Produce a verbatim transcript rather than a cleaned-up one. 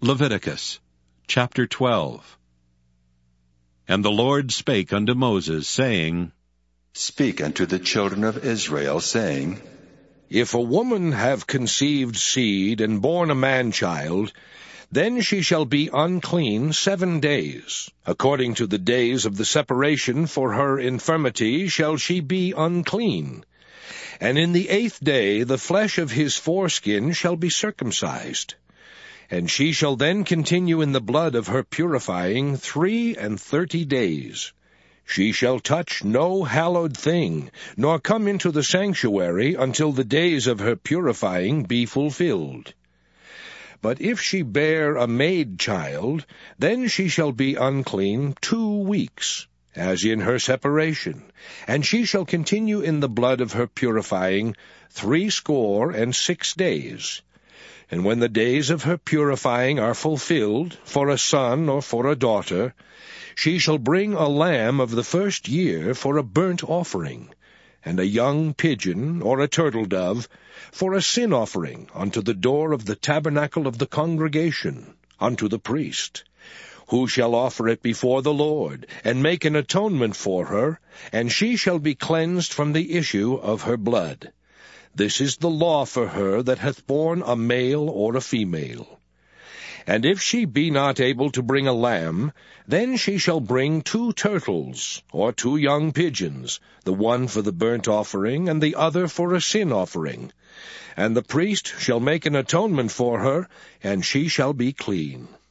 Leviticus chapter twelve. And the Lord spake unto Moses, saying, Speak unto the children of Israel, saying, If a woman have conceived seed, and born a man-child, then she shall be unclean seven days. According to the days of the separation for her infirmity shall she be unclean. And in the eighth day the flesh of his foreskin shall be circumcised. And she shall then continue in the blood of her purifying three and thirty days. She shall touch no hallowed thing, nor come into the sanctuary until the days of her purifying be fulfilled. But if she bear a maid child, then she shall be unclean two weeks, as in her separation, and she shall continue in the blood of her purifying threescore and six days. And when the days of her purifying are fulfilled, for a son or for a daughter, she shall bring a lamb of the first year for a burnt offering, and a young pigeon or a turtle-dove for a sin offering unto the door of the tabernacle of the congregation, unto the priest, who shall offer it before the Lord, and make an atonement for her, and she shall be cleansed from the issue of her blood. This is the law for her that hath borne a male or a female. And if she be not able to bring a lamb, then she shall bring two turtles, or two young pigeons, the one for the burnt offering, and the other for a sin offering. And the priest shall make an atonement for her, and she shall be clean.